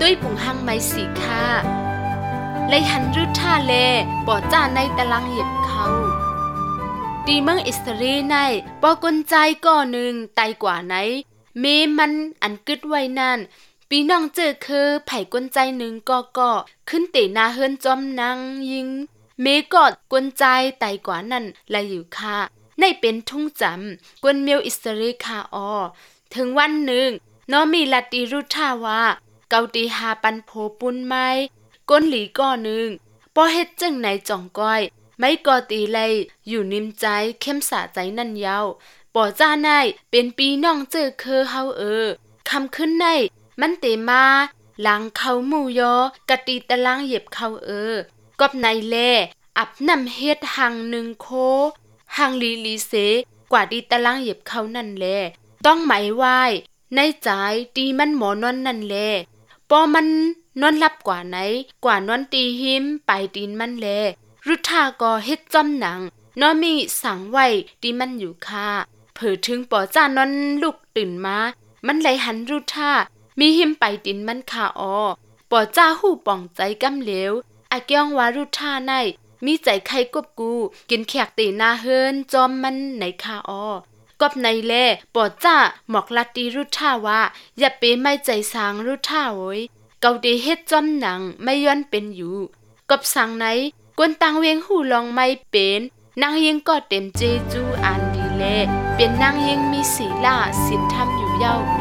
ด้วยปุ่งหังไม้สีค่าไลหันรุท่าเลป่อจ้าในตารางเหยียบเขาตีเมืองอิสราเอลในปอกลใจก่อหนึ่งไตกว่าไหนเมมันอันกึดไว้นั่นปีน้องเจอคือไผ่กลใจหนึ่งก็ขึ้นเตะนาเฮินจอมนางยิงเมกอดกลใจไตกว่านั่นไหลอยู่ค่ะในเป็นทุ่งจำกวนเมียวอิสราเอลคาออถึงวันหนึ่งน้อมีลัดตีรุท่าว่าเกาตีหาปันโผปุนไม้ก้นหลีก่อหนึ่งปอเฮ็ดจังไหนจ่องก้อยไม่ก่อตีเลยอยู่นิ่มใจเข้มสะใจนั่นยาวปอจ้าในเป็นปีน้องเจอเคอเฮาคำขึ้นในมันเตมาหลังเขาหมู่ยอกะตีตะลังเหย็บเขากอบในแลอับนำเฮ็ดหังหนึ่งโคหังลีเสกว่าดีตะลังเหย็บเขานั่นแลต้องหมายไว้ในใจตีมันหมอนอนนั่นแลปอมันนอนลับกว่าไหนกว่านอนตีหิมไปตีนมันแลรุทธาก็เฮ็ดจอมหนังน้อมีสังไว้ตีมันอยู่ค่ะเผอถึงปอจ้านอนลุกตื่นมามันไหลหันรุทธามีหิมไปตีนมันค่ะปอจ้าหู้ป่องใจกำเหลวอาเกียงวารุทธาในมีใจใครกบกูกินแขกเตนาเฮินจอมมันไหนค่ะกอบในแลปอจ้าหมอกลัดตีรุทธาว่าอย่าเปไม่ใจสางรุทธาโวยเกาดีเฮ็ดจอมหนังไม่ย้อนเป็นอยู่กอบสังไหนกวนตังเวียงหูลองไม่เป็นนางยิงก็เต็มเจจูอันดีแลเป็นนางยิงมีศีลาศีลธรรมอยู่เย้า